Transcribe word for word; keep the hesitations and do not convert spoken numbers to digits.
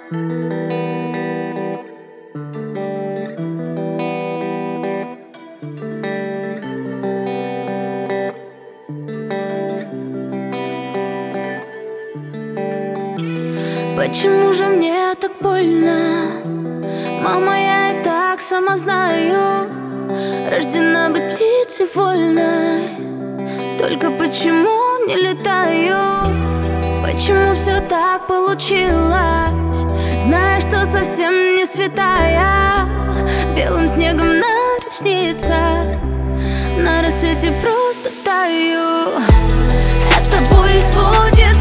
Почему же мне так больно? Мама, я и так сама знаю, рождена быть птицей вольной. Только почему не летаю? Почему все так получилось? Зная, что совсем не святая, белым снегом на ресницах на рассвете просто таю. Это боль сводит